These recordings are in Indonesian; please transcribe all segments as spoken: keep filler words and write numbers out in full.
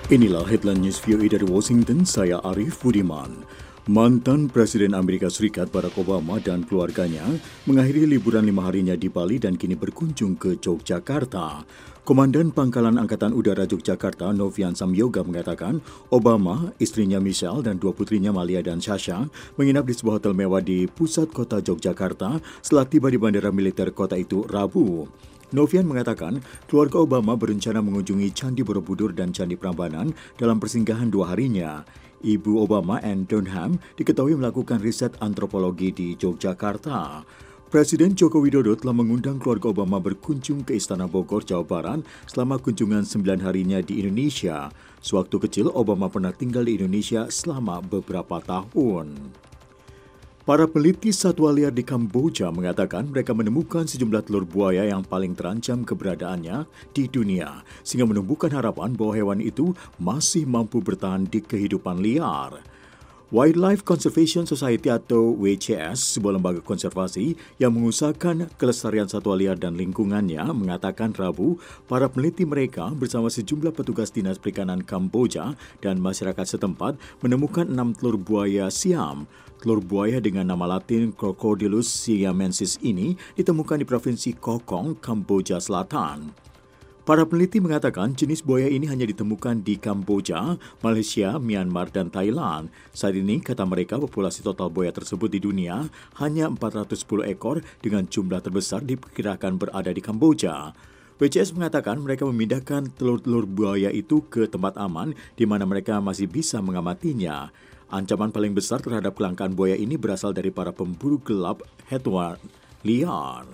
Inilah headline news V O A dari Washington, saya Arif Budiman. Mantan Presiden Amerika Serikat Barack Obama dan keluarganya mengakhiri liburan lima harinya di Bali dan kini berkunjung ke Yogyakarta. Komandan Pangkalan Angkatan Udara Yogyakarta, Novian Samyoga, mengatakan Obama, istrinya Michelle, dan dua putrinya Malia dan Sasha menginap di sebuah hotel mewah di pusat kota Yogyakarta setelah tiba di bandara militer kota itu Rabu. Novian mengatakan keluarga Obama berencana mengunjungi Candi Borobudur dan Candi Prambanan dalam persinggahan dua harinya. Ibu Obama, Anne Dunham, diketahui melakukan riset antropologi di Yogyakarta. Presiden Joko Widodo telah mengundang keluarga Obama berkunjung ke Istana Bogor, Jawa Barat selama kunjungan sembilan harinya di Indonesia. Sewaktu kecil, Obama pernah tinggal di Indonesia selama beberapa tahun. Para peneliti satwa liar di Kamboja mengatakan mereka menemukan sejumlah telur buaya yang paling terancam keberadaannya di dunia, sehingga menumbuhkan harapan bahwa hewan itu masih mampu bertahan di kehidupan liar. Wildlife Conservation Society atau W C S, sebuah lembaga konservasi yang mengusahakan kelestarian satwa liar dan lingkungannya, mengatakan Rabu para peneliti mereka bersama sejumlah petugas Dinas Perikanan Kamboja dan masyarakat setempat menemukan enam telur buaya Siam. Telur buaya dengan nama latin Crocodylus siamensis ini ditemukan di Provinsi Kokong, Kamboja Selatan. Para peneliti mengatakan jenis buaya ini hanya ditemukan di Kamboja, Malaysia, Myanmar, dan Thailand. Saat ini, kata mereka, populasi total buaya tersebut di dunia hanya empat ratus sepuluh ekor dengan jumlah terbesar diperkirakan berada di Kamboja. W C S mengatakan mereka memindahkan telur-telur buaya itu ke tempat aman di mana mereka masih bisa mengamatinya. Ancaman paling besar terhadap kelangkaan buaya ini berasal dari para pemburu gelap hewan liar.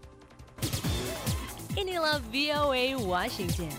Inilah V O A Washington.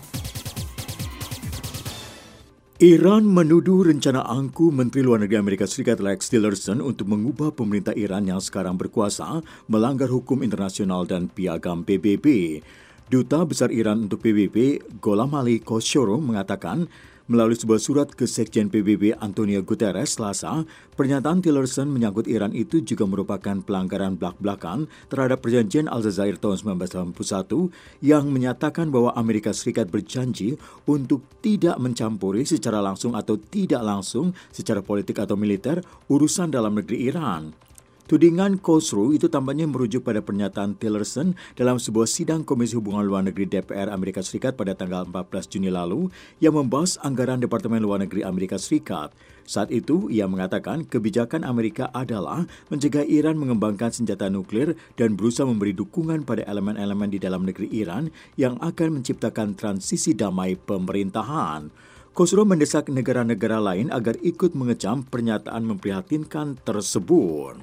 Iran menuduh rencana angku Menteri Luar Negeri Amerika Serikat Rex Tillerson untuk mengubah pemerintah Iran yang sekarang berkuasa melanggar hukum internasional dan piagam P B B. Duta Besar Iran untuk P B B, Gholam Ali Khoshrow, mengatakan melalui sebuah surat ke Sekjen P B B Antonio Guterres Selasa, pernyataan Tillerson menyangkut Iran itu juga merupakan pelanggaran blak-blakan terhadap perjanjian Aljazair tahun seribu sembilan ratus delapan puluh satu yang menyatakan bahwa Amerika Serikat berjanji untuk tidak mencampuri secara langsung atau tidak langsung secara politik atau militer urusan dalam negeri Iran. Tudingan Khoshrow itu tampaknya merujuk pada pernyataan Tillerson dalam sebuah sidang Komisi Hubungan Luar Negeri D P R Amerika Serikat pada tanggal empat belas Juni lalu yang membahas anggaran Departemen Luar Negeri Amerika Serikat. Saat itu, ia mengatakan kebijakan Amerika adalah mencegah Iran mengembangkan senjata nuklir dan berusaha memberi dukungan pada elemen-elemen di dalam negeri Iran yang akan menciptakan transisi damai pemerintahan. Khoshrow mendesak negara-negara lain agar ikut mengecam pernyataan memprihatinkan tersebut.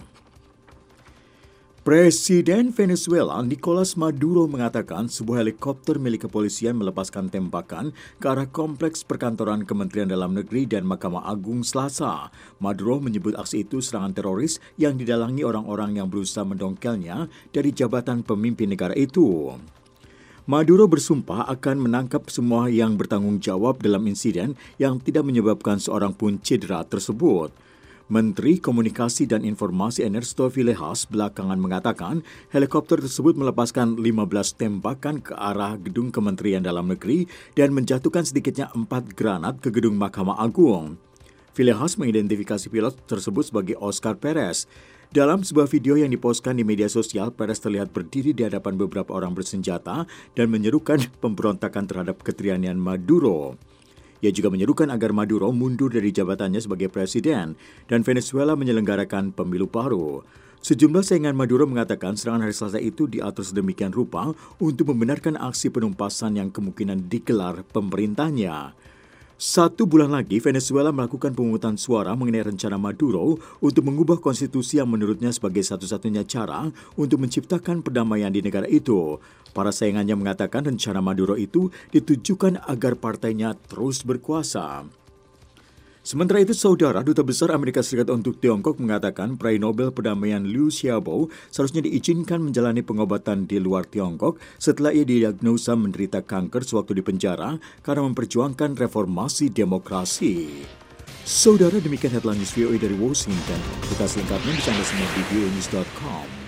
Presiden Venezuela Nicolas Maduro mengatakan sebuah helikopter milik kepolisian melepaskan tembakan ke arah kompleks perkantoran Kementerian Dalam Negeri dan Mahkamah Agung Selasa. Maduro menyebut aksi itu serangan teroris yang didalangi orang-orang yang berusaha mendongkelnya dari jabatan pemimpin negara itu. Maduro bersumpah akan menangkap semua yang bertanggung jawab dalam insiden yang tidak menyebabkan seorang pun cedera tersebut. Menteri Komunikasi dan Informasi Ernesto Villegas belakangan mengatakan helikopter tersebut melepaskan lima belas tembakan ke arah gedung Kementerian Dalam Negeri dan menjatuhkan sedikitnya empat granat ke gedung Mahkamah Agung. Villegas mengidentifikasi pilot tersebut sebagai Oscar Perez. Dalam sebuah video yang dipostkan di media sosial, Perez terlihat berdiri di hadapan beberapa orang bersenjata dan menyerukan pemberontakan terhadap ketiranian Maduro. Ia juga menyerukan agar Maduro mundur dari jabatannya sebagai presiden dan Venezuela menyelenggarakan pemilu baru. Sejumlah saingan Maduro mengatakan serangan hari Selasa itu diatur sedemikian rupa untuk membenarkan aksi penumpasan yang kemungkinan digelar pemerintahnya. Satu bulan lagi, Venezuela melakukan pemungutan suara mengenai rencana Maduro untuk mengubah konstitusi yang menurutnya sebagai satu-satunya cara untuk menciptakan perdamaian di negara itu. Para saingannya mengatakan rencana Maduro itu ditujukan agar partainya terus berkuasa. Sementara itu, Saudara Duta Besar Amerika Serikat untuk Tiongkok mengatakan peraih Nobel Perdamaian Liu Xiaobo seharusnya diizinkan menjalani pengobatan di luar Tiongkok setelah ia didiagnosa menderita kanker sewaktu di penjara karena memperjuangkan reformasi demokrasi. Saudara, demikian headline news V O A dari Washington. Kita selengkapnya bisa Anda simak di v o a news dot com.